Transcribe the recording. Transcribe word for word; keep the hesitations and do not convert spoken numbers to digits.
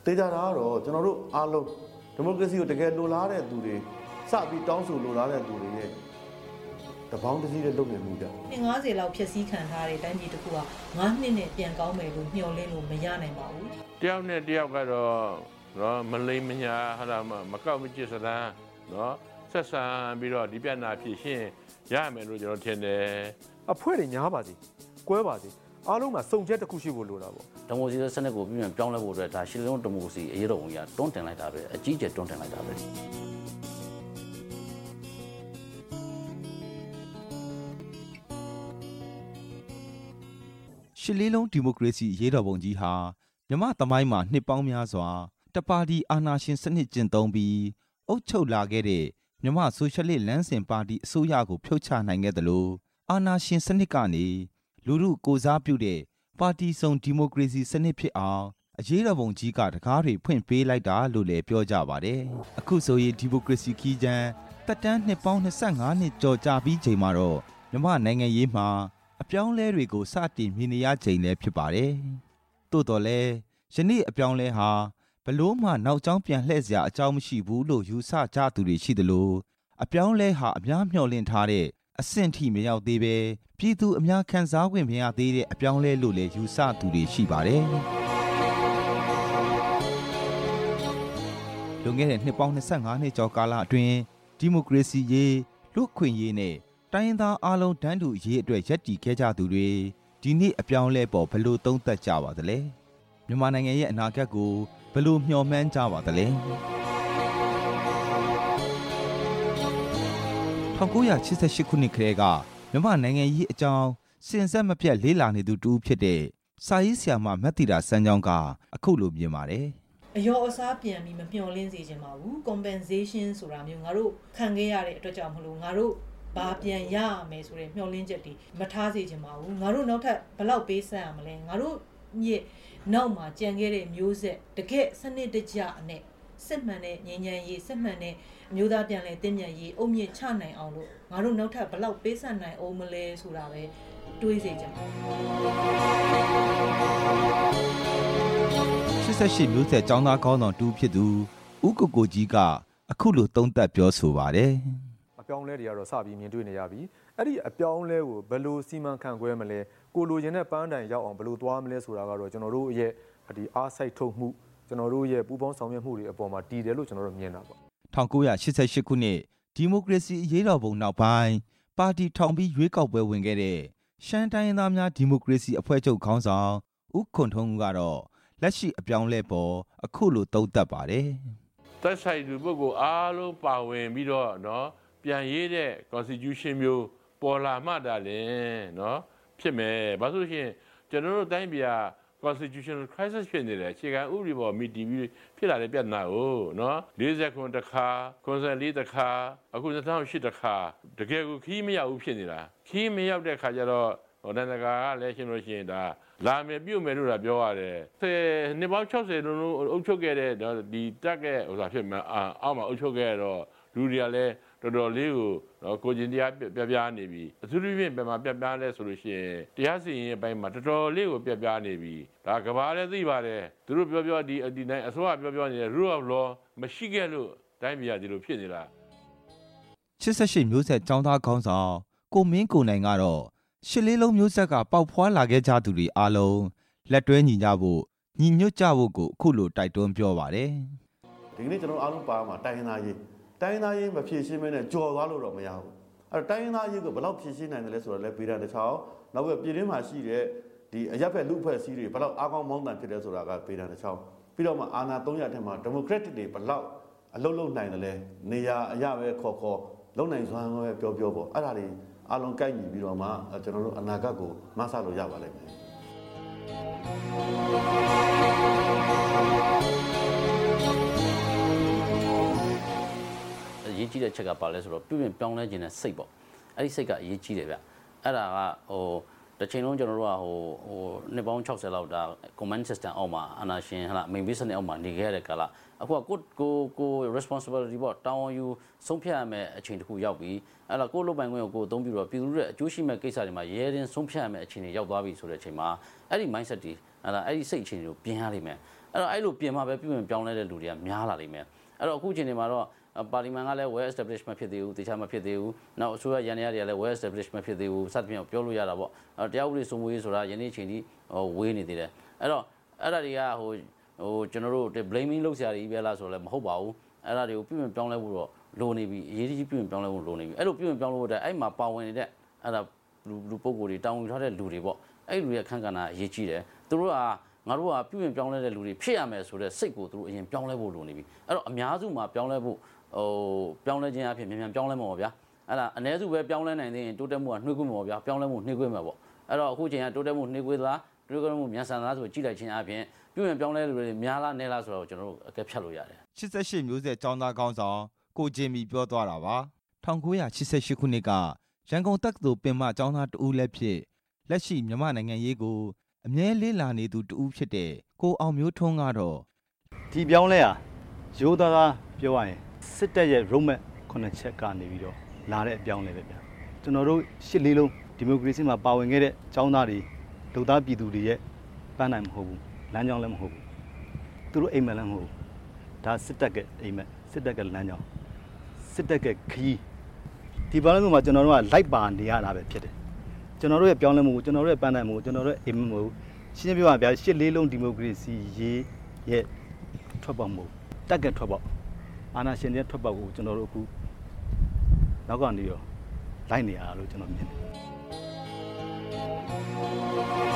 တေချာတာကတော့ကျွန်တော်တို့အားလုံးဒီမိုကရေစီကိုတကယ်လိုလားတဲ့သူတွေစပြီးတောင်းဆိုလိုလားတဲ့သူတွေရဲ့တပေါင်းတစည်းတဲ့လုပ်နေမှုကြနှစ်၅၀လောက်ဖြည့်ဆည်းခံထားတဲ့တိုင်းပြည်တစ်ခုကငါးနှစ်နဲ့ပြန်ကောင်းမယ်လို့မျှော်လင့်လို့မရနိုင်ပါဘူးတယောက်နဲ့တယောက်ကတော့နော်မလိမ္မညာဟာလာမကောက်မကျစ်စလန်းနော်ဆက်ဆံပြီးတော့ဒီပြဿနာဖြေရှင်းရမယ်လို့ကျွန်တော်ထင်တယ်အဖွဲ့တွေများပါစီကွဲပါစီအားလုံးမှာစုံချက်တစ်ခုရှိဖို့လိုတာပေါ့ဒီမိုကရေစီစနစ်ကိုပြင်ပြောင်းလဲဖို့အတွက်ဒါရှစ်လုံးဒီမိုကရေစီအရေးတော်ပုံကြီးတွန်းတင်လိုက်တာပဲအကြီးကျယ်တွန်းတင်လိုက်တာပဲရှစ်လေးလုံးဒီမိုကရေစီအရေးတော်ပုံကြီးဟာမြန်မာသမိုင်းမှာနှစ်ပေါင်းများစွာတပါတီအာဏာရှင်စနစ်ကျင့်သုံးပြီးအုပ်ချုပ်လာခဲ့တဲ့မြန်မာဆိုရှယ်လစ်လမ်းစဉ်ပါတီအစိုးရကိုဖြုတ်ချနိုင်ခဲ့တယ်လို့အာဏာရှင်စနစ်ကနေလူထုကိုစားပြုတဲ့ပါတီစုံဒီမိုကရေစီစနစ်ဖြစ်အောင်အရေးတော်ပုံကြီးကတကားတွေဖွင့်ပေးလိုက်တာလို့လည်းပြောကြပါတယ်။အခုဆိုရင်ဒီမိုကရေစီခီးချမ်းတက်တန်းနှစ်ပေါင်းနှစ်ဆယ့်ငါးနှစ်ကျော်ကြာပြီးချိန်မှာတော့မြန်မာနိုင်ငံရေးမှာအပြောင်းလဲတွေကိုစတင်မြင်နေရချိန်လည်းဖြစ်ပါတယ်။သို့တော်လည်းယနေ့အပြောင်းလဲဟာဘလို့မှနောက်ကျောင်းပြန်လှည့်စရာအကြောင်းမရှိဘူးလို့ယူဆကြသူတွေရှိသလိုအပြောင်းလဲဟာအများမျှော်လင့်ထားတဲ့အဆင့်ထိမရောက်သေးပဲပြည်သူအများခံစား권မရသေးတဲ့အပြောင်းလဲလို့လည်းယူဆသူတွေရှိပါတယ်။လွန်ခဲ့တဲ့နှစ်ပေါင်းနှစ်ဆယ့်ငါးနှစ်ကျော်ကာလအတွင်းဒီမိုကရေစီရေးလူ့အခွင့်အရေးနဲ့တိုင်းရင်းသားအလုံးတန်းတူရေးအတွက်ရပ်တည်ခဲ့ကြသူတွေဒီနေ့အပြောင်းလဲပေါ်ဘယ်လိုသုံးသပ်ကြပါသလဲမြန်မာနိုင်ငံရဲ့အနာဂတ်ကိုဘယ်လိုမျှော်မှန်းကြပါသလဲ၁၉၈၈ခုနှစ်ခရဲကမြန်မာနိုင်ငံရေးအကြောင်းစင်ဆက်မပြတ်လေးလာနေသူတူဖြစ်တဲ့စာရေးဆရာမမတ်တီတာစန်းချောင်းကအခုလိုမြင်ပါတယ်အယောအစားပြန်ပြီးမမျှော်လင့်စေချင်ပါဘူး compensation ဆိုတာမျိုးငါတို့ခံခဲ့ရတဲ့အတွက်ကြောင့်မလို့ငါတို့ဘာပြန်ရမယ်ဆိုတဲ့မျှော်လင့်ချက်တွေမထားစေချင်ပါဘူးငါတို့နောက်ထပ်ဘလောက်ပေးဆက်ရမလဲငါတို့မြေနောက်မှာကြံခဲ့တဲ့မျိုးဆက်တကယ်စနစ်တကျနဲ့စစ်မှန်တဲ့ငြိမ်းချမ်းရေးစစ်မှန်တဲ့အမျိုးသားပြန်လည်တည်မြဲရေးအုံမြင့်ချနိုင်အောင်လို့ငါတို့နောက်ထပ်ဘလောက်ပေးဆက်နိုင်အောင်မလဲဆိုတာပဲတွေးစေချင်ပါရှစ်ဆယ့်ရှစ်မျိုးဆက်ចောင်းသားခေါင်းဆောင်တူဖြစ်သူဦးကိုကိုကြီးကအခုလိုသုံးသပ်ပြောဆိုပါတယ်အပြောင်းလဲတွေကတော့စပြီးမြင်တွေ့နေရပြီအဲ့ဒီအပြောင်းလဲကိုဘယ်လိုစီမံခန့်ခွဲမလဲကိုလိုချင်တဲ့ပန်းတိုင်ရောက်အောင်ဘယ်လိုသွားမလဲဆိုတာကတော့ကျွန်တော်တို့ရဲ့ဒီအားစိုက်ထုတ်မှုကျွန်တော်တို့ရဲ့ပူးပေါင်းဆောင်ရွက်မှုတွေအပေါ်မှာတည်တယ်လို့ကျွန်တော်တို့မြင်တာပေါ့၁၉၈၈ခုနှစ်ဒီမိုကရေစီအရေးတော်ပုံနောက်ပိုင်းပါတီထောင်ပြီးရွေးကောက်ပွဲဝင်ခဲ့တဲ့ရှမ်းတိုင်းရင်းသားများဒီမိုကရေစီအဖွဲ့ချုပ်ခေါင်းဆောင်ဦးခွန်ထွန်းဦးကတော့လက်ရှိအပြောင်းလဲပေါ်အခုလိုသုံးသပ်ပါတယ်သက်ဆိုင်သူပုဂ္ဂိုလ်အားလုံးပါဝင်ပြီးတော့เนาะပြန်ရေးတဲ့ constitution မျိုးပေါ်လာမှတာလေเนาะဖြစ်မယ်ဘာလို့လဲရှင်ကျွန်တော်တို့တိုင်းပြည်က constitutional crisis ဖြစ်နေတယ်အခြေခံဥပဒေပေါ်မီတည်ပြီးဖြစ်လာတဲ့ပြဿနာကိုเนาะ၄၀ခုတစ်ခါ၉၄တစ်ခါအခု၂၀၀၈တစ်ခါတကယ်ကိုခီးမရောက်ဘူးဖြစ်နေတာခီးမရောက်တဲ့ခါကျတော့ဟိုတန်တကာကလည်းရှင်းလို့ရှိရင်ဒါလာမယ်ပြုတ်မယ်လို့ပြောရတယ်ဆယ်နှစ်ပေါင်း၆၀လုံးလုံးအုပ်ချုပ်ခဲ့တဲ့ဒီတက်ကဲဟိုဆိုတာဖြစ်မှာအောက်မှာအုပ်ချုပ်ခဲ့တော့လူတွေကလည်းတော်တော်လေးကိုကိုကျင်တရားပြပြနေပြီအထူးသဖြင့်ပြန်မှာပြပြလဲဆိုလို့ရှိရင်တရားစီရင်အပိုင်းမှာတော်တော်လေးကိုပြပြနေပြီဒါကဘာလဲသိပါတယ်သူတို့ပြောပြောဒီဒီတိုင်းအစိုးရပြောပြောနေတဲ့ rule of law မရှိခဲ့လို့တိုင်းပြည်ကဒီလိုဖြစ်နေတာ၈၈မျိုးဆက်ចောင်းသားခေါင်းဆောင်ကိုမင်းကိုနိုင်ကတော့ရှစ်လေးလုံးမျိုးဆက်ကပေါက်ဖွာလာခဲ့ကြသူတွေအားလုံးလက်တွဲညီကြဖို့ညီညွတ်ကြဖို့ကိုအခုလိုတိုက်တွန်းပြောပါတယ်ဒီကနေ့ကျွန်တော်အားလုံးပါမှာတိုင်းရင်းသားရေးတိုင်းရင်းသားရေးမဖြည့်ရှင်းမဲနဲ့ကြော်သွားလို့တော့မရဘူးအဲ့တော့တိုင်းရင်းသားရေးကိုဘယ်လောက်ဖြည့်ရှင်းနိုင်တယ်လဲဆိုတော့လဲဗေဒတစ်ချောင်းနောက်ကပြည်တွင်းမှာရှိတဲ့ဒီအရက်ဖက်လူအဖွဲ့အစည်းတွေဘယ်လောက်အားကောင်းမောင်းတန်ဖြစ်လဲဆိုတာကဗေဒတစ်ချောင်းပြီးတော့မှအာဏာသုံးရတဲ့မှာဒီမိုကရက်တစ်တွေဘယ်လောက်အလုံးလုံးနိုင်တယ်လဲနေရာအရပဲခေါ်ခေါ်လုံနိုင်စွမ်းပဲပြောပြောပေါ့အဲ့ဒါတွေအားလုံးကိုက်ညီပြီးတော့မှကျွန်တော်တို့အနာဂတ်ကိုမဆလို့ရပါလိမ့်မယ်အရေးကြီးတဲ့ချက်ကပါလဲဆိုတော့ပြုပြင်ပြောင်းလဲခြင်းနဲ့စိတ်ပေါ့အဲ့ဒီစိတ်ကအရေးကြီးတယ်ဗျအဲ့ဒါကဟိုတစ်ချိန်လုံးကျွန်တော်တို့ကဟိုဟိုနှစ်ပေါင်း၆၀လောက်ဒါ command system အောက်မှာအာဏာရှင်ဟလာ main base နဲ့အောက်မှာနေခဲ့ရတဲ့ကာလအခုကကိုကိုကို responsibility ပေါ့တောင်းယူဆုံးဖြတ်ရမယ့်အချိန်တစ်ခုရောက်ပြီအဲ့တော့ကိုလုပ်ပိုင်ခွင့်ကိုကိုအသုံးပြုတော့ပြည်သူတွေအကျိုးရှိမဲ့ကိစ္စတွေမှာရဲရင်ဆုံးဖြတ်ရမယ့်အချိန်တွေရောက်သွားပြီဆိုတဲ့အချိန်မှာအဲ့ဒီ mindset တွေဟလာအဲ့ဒီစိတ်အခြေအနေကိုပြင်ရလိမ့်မယ်အဲ့တော့အဲ့လိုပြင်မှာပဲပြုပြင်ပြောင်းလဲတဲ့လူတွေကများလာလိမ့်မယ်အဲ့တော့အခုချိန်ဒီမှာတော့ပါလီမန်ကလည်း well established မဖြစ်သေးဘူးတခြားမဖြစ်သေးဘူးနောက်အစိုးရရန်ရတွေကလည်း well established မဖြစ်သေးဘူးစသဖြင့်ပြောလို့ရတာပေါ့တရားဥပဒေစိုးမိုးရေးဆိုတာယနေ့ချိန်ထိဝေးနေသေးတယ်အဲ့တော့အဲ့ဒါတွေကဟိုဟိုကျွန်တော်တို့ blaming လုပ်စရာကြီးပဲလားဆိုတော့လည်းမဟုတ်ပါဘူးအဲ့ဒါတွေကိုပြုပြင်ပြောင်းလဲဖို့တော့လိုနေပြီအရေးကြီးပြုပြင်ပြောင်းလဲဖို့လိုနေပြီအဲ့လိုပြုပြင်ပြောင်းလဲဖို့တဲ့အဲ့မှာပါဝင်နေတဲ့အဲ့ဒါလူလူပုဂ္ဂိုလ်တွေတောင်းယူထားတဲ့လူတွေပေါ့အဲ့လူရဲ့အခန်းကဏ္ဍအရေးကြီးတယ်သူတို့ကငါတို့ကပြုပြင်ပြောင်းလဲတဲ့လူတွေဖြစ်ရမယ်ဆိုတဲ့စိတ်ကိုသူတို့အရင်ပြောင်းလဲဖို့လိုနေပြီအဲ့တော့အများစုမှာပြောင်းလဲဖို့ဟိုပြောင်းလဲခြင်းအဖြစ်မြန်မြန်ပြောင်းလဲမှာပေါ့ဗျာအဲ့ဒါအ ਨੇ စုပဲပြောင်းလဲနိုင်သေးရင်တိုးတက်မှုကနှွေးကွေးမှာပေါ့ဗျာပြောင်းလဲမှုနှွေးကွေးမှာပေါ့အဲ့တော့အခုချိန်ကတိုးတက်မှုနှွေးကွေးလားတိုးတက်မှုမြန်ဆန်လားဆိုကြည့်လိုက်ခြင်းအပြင်ပြုပြင်ပြောင်းလဲလူတွေများလားနည်းလားဆိုတော့ကျွန်တော်တို့အကဲဖြတ်လို့ရတယ်ရှစ်ရှစ်မျိုးဆက်ចောင်းသားကောင်းဆောင်ကိုဂျင်မီပြောသွားတာပါ၁၉၈၈ခုနှစ်ကရန်ကုန်တက္ကသိုလ်ပင်မကျောင်းသားတဦးလည်းဖြစ်လက်ရှိမြန်မာနိုင်ငံရေးကိုအမြဲလေးလာနေသူတဦးဖြစ်တဲ့ကိုအောင်မျိုးထွန်းကတော့ဒီပြောင်းလဲဟာရိုးသားသားပြောရရင်စစ်တပ်ရဲ့ roadmap ခုနှစ်ချက်ကနေပြီးတော့လာတဲ့အပြောင်းလဲပဲဗျာကျွန်တော်တို့ရှစ်လေးလုံးဒီမိုကရေစီမှာပါဝင်ခဲ့တဲ့ចောင်းသားတွေလူသားပြည်သူတွေရဲ့ပန်းနိုင်မဟုတ်ဘူးလမ်းကြောင်းလည်းမဟုတ်ဘူးသူတို့အိမ်မက်လည်းမဟုတ်ဘူးဒါစစ်တပ်ကအိမ်မက်စစ်တပ်ကလမ်းကြောင်းစစ်တပ်ကခီးဒီပြောင်းလဲမှုမှာကျွန်တော်တို့ကလိုက်ပါနေရတာပဲဖြစ်တယ်ကျွန်တော်တို့ရဲ့ပြောင်းလဲမှုကိုကျွန်တော်တို့ရဲ့ပန်းနိုင်မှုကိုကျွန်တော်တို့ရဲ့အိမ်မက်မှုရှင်းပြပါဗျာရှစ်လေးလုံးဒီမိုကရေစီရေးရဲ့ထွက်ပေါက်မှုတက်ကထွက်ပေါက်အာဏာရှင်တွေထွက်ပေါက်ကိုကျွန်တော်တို့အခုနောက်ကနေရောလိုက်နေရတာလို့ကျွန်တော်မြင်တယ်